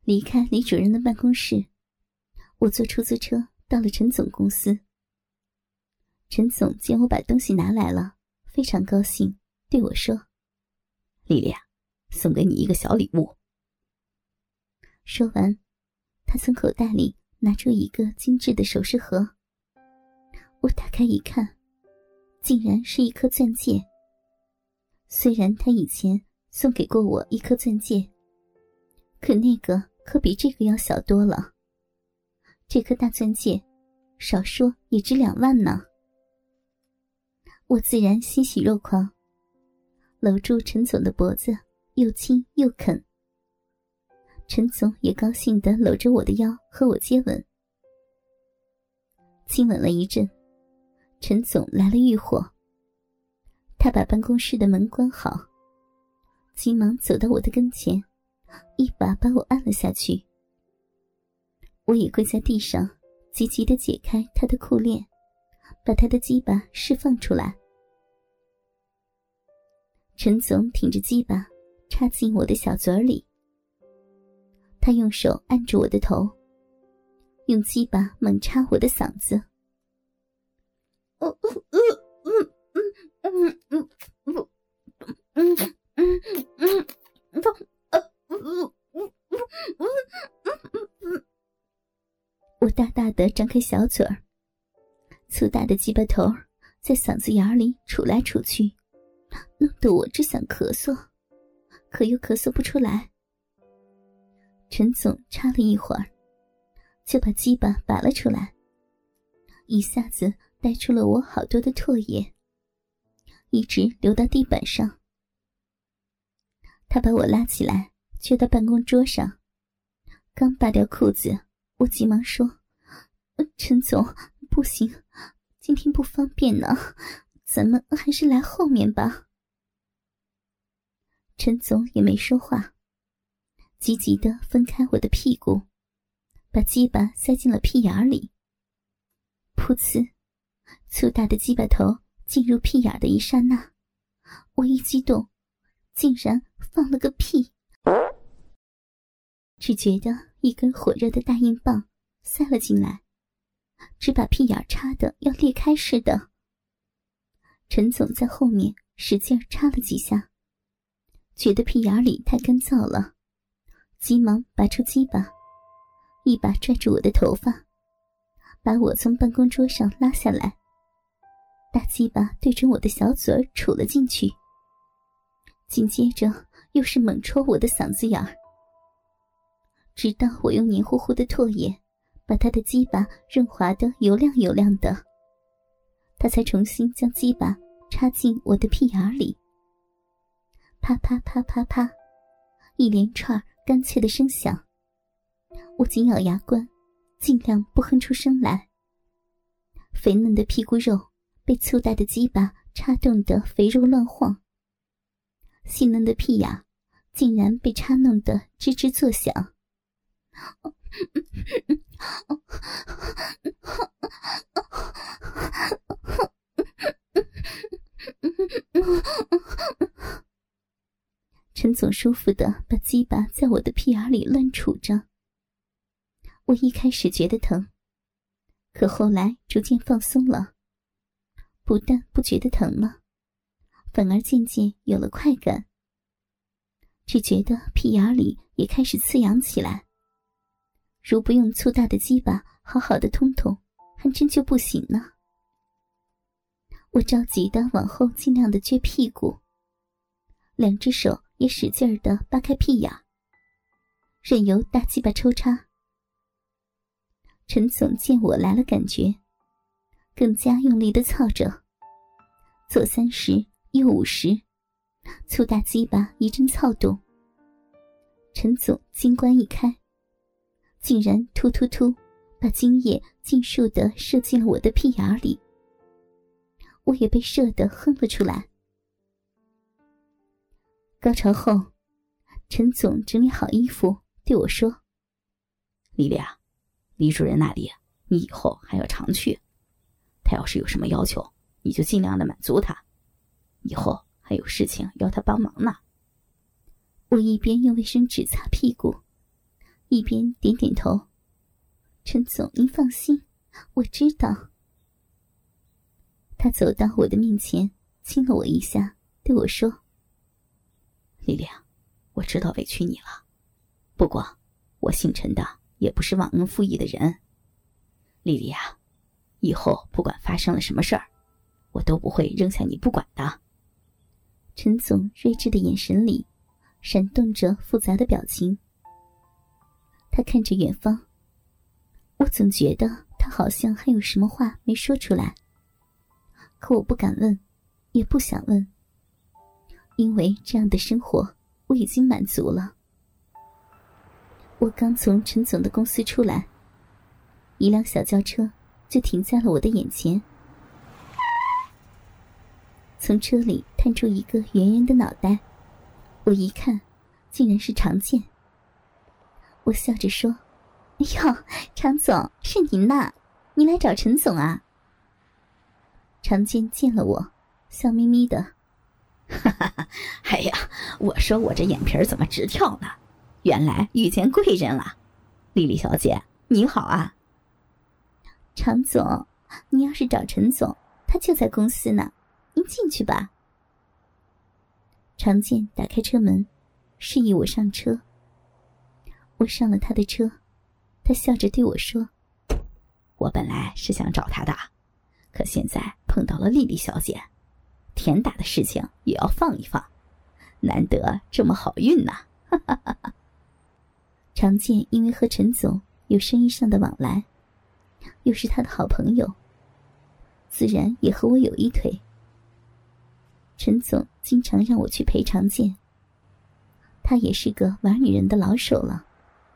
离开李主任的办公室，我坐出租车到了陈总公司。陈总见我把东西拿来了，非常高兴，对我说：“ 丽丽啊，送给你一个小礼物。” 说完，他从口袋里拿出一个精致的首饰盒。我打开一看，竟然是一颗钻戒。虽然他以前送给过我一颗钻戒，可那个可比这个要小多了。这颗大钻戒，少说也值2万呢。我自然欣喜若狂，搂住陈总的脖子，又亲又啃。陈总也高兴地搂着我的腰和我接吻。亲吻了一阵，陈总来了欲火，他把办公室的门关好，急忙走到我的跟前，一把把我按了下去。我也跪在地上，急急地解开他的裤链，把他的鸡巴释放出来。陈总挺着鸡巴插进我的小嘴里，他用手按住我的头，用鸡巴猛插我的嗓子。我大大的张开小嘴儿，粗大的鸡巴头在嗓子眼里杵来杵去，弄得我只想咳嗽，可又咳嗽不出来。陈总插了一会儿，就把鸡巴拔了出来，一下子带出了我好多的唾液，一直流到地板上。他把我拉起来，撅到办公桌上，刚扒掉裤子，我急忙说：“陈总，不行，今天不方便呢，咱们还是来后面吧。”陈总也没说话，急急地分开我的屁股，把鸡巴塞进了屁眼里。噗呲，粗大的鸡巴头进入屁眼的一刹那，我一激动，竟然放了个屁。只觉得一根火热的大硬棒塞了进来，只把屁眼插得要裂开似的。陈总在后面使劲插了几下，觉得屁眼里太干燥了，急忙拔出鸡巴，一把拽住我的头发，把我从办公桌上拉下来，大鸡巴对准我的小嘴杵了进去，紧接着又是猛戳我的嗓子眼儿，直到我用黏糊糊的唾液把他的鸡巴润滑得油亮油亮的，他才重新将鸡巴插进我的屁眼里。啪啪啪啪啪，一连串干脆的声响。我紧咬牙关，尽量不哼出声来。肥嫩的屁股肉被粗大的鸡巴插动得肥肉乱晃，细嫩的屁眼竟然被插弄得吱吱作响。陈总舒服地把鸡巴在我的屁眼里乱杵着。我一开始觉得疼，可后来逐渐放松了，不但不觉得疼了，反而渐渐有了快感，只觉得屁眼里也开始刺痒起来。如不用粗大的鸡巴好好的通通，还真就不行呢。我着急地往后尽量地撅屁股，两只手也使劲地扒开屁眼，任由大鸡巴抽插。陈总见我来了感觉，更加用力地操着，左30右50，粗大鸡巴一阵躁动。陈总金冠一开，竟然突突突把精液尽数地射进了我的屁眼里，我也被射得哼了出来。高潮后，陈总整理好衣服对我说：“ 丽丽啊，李主任那里你以后还要常去，他要是有什么要求，你就尽量的满足他，以后还有事情要他帮忙呢。” 我一边用卫生纸擦屁股， 一边点点头。陈总，您放心，我知道。他走到我的面前，亲了我一下，对我说： 丽丽，我知道委屈你了，不过我姓陈的也不是忘恩负义的人。丽丽啊，以后不管发生了什么事儿，我都不会扔下你不管的。 陈总睿智的眼神里闪动着复杂的表情。他看着远方，我总觉得他好像还有什么话没说出来，可我不敢问，也不想问，因为这样的生活我已经满足了。我刚从陈总的公司出来，一辆小轿车就停在了我的眼前。从车里探出一个圆圆的脑袋，我一看，竟然是常健。我笑着说：哎呦，常总，是您呐，您来找陈总啊。常健见了我，笑眯眯的： 哈哈哈，哎呀，我说我这眼皮怎么直跳呢？原来遇见贵人了。丽丽小姐，你好啊。 常总，你要是找陈总，他就在公司呢，您进去吧。常健打开车门，示意我上车。我上了他的车，他笑着对我说： 我本来是想找他的，可现在碰到了丽丽小姐，天大的事情也要放一放，难得这么好运呐。 常健因为和陈总有生意上的往来，又是他的好朋友，自然也和我有一腿。陈总经常让我去陪常健，他也是个玩女人的老手了。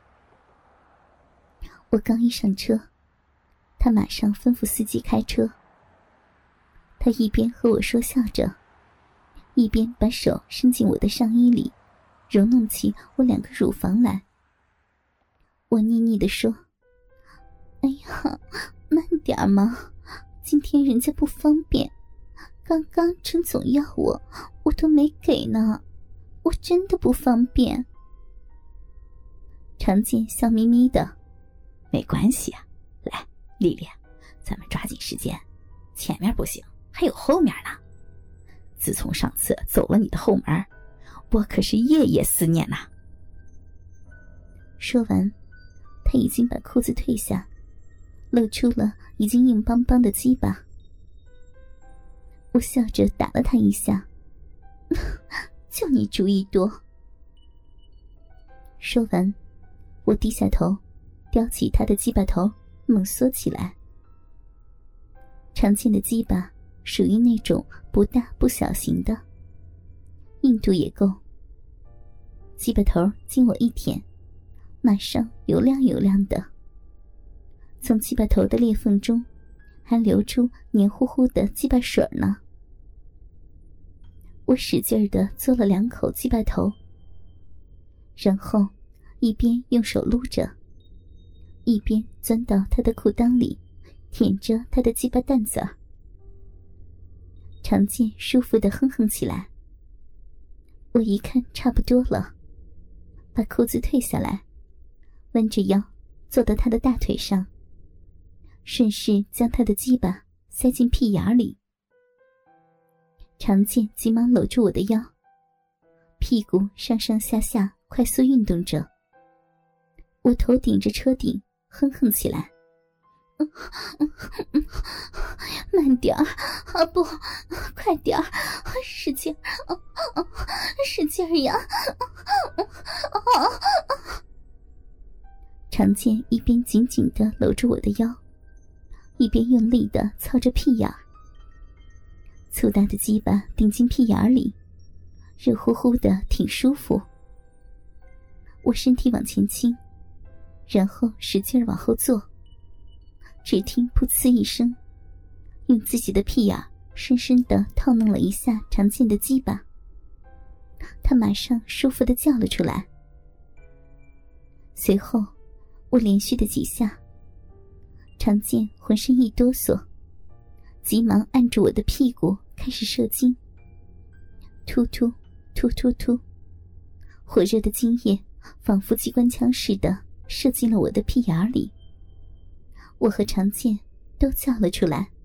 我刚一上车，他马上吩咐司机开车。他一边和我说笑着，一边把手伸进我的上衣里，揉弄起我2个乳房来。我腻腻地说：哎呀，慢点嘛，今天人家不方便，刚刚陈总要我都没给呢，我真的不方便。常健笑眯眯的： 没关系啊，来，丽丽，咱们抓紧时间，前面不行，还有后面呢。自从上次走了你的后门，我可是夜夜思念呐。 说完，他已经把裤子退下，露出了已经硬邦邦的鸡巴。我笑着打了他一下：就你主意多。说完，我低下头，叼起他的鸡巴头，猛缩起来。常见的鸡巴属于那种不大不小型的，硬度也够。鸡巴头经我一舔，马上油亮油亮的，从鸡巴头的裂缝中还流出黏糊糊的鸡巴水呢。我使劲地嘬了2口鸡巴头，然后一边用手撸着，一边钻到他的裤裆里，舔着他的鸡巴蛋子儿。常健舒服地哼哼起来。我一看差不多了，把裤子退下来，弯着腰坐到他的大腿上，顺势将他的鸡巴塞进屁眼里。常健急忙搂住我的腰，屁股上上下下快速运动着。我头顶着车顶哼哼起来：慢点儿啊，不，快点儿，使劲儿，使劲儿呀！常健一边紧紧地搂住我的腰，一边用力地操着屁眼儿。粗大的鸡巴顶进屁眼里，热乎乎的，挺舒服。我身体往前倾，然后使劲往后坐，只听噗呲一声，用自己的屁眼深深地套弄了一下常健的鸡巴。他马上舒服地叫了出来。随后我连续的几下，常健浑身一哆嗦，急忙按住我的屁股开始射精。突突突突突，火热的精液仿佛机关枪似的射进了我的屁眼里。我和常健都叫了出来。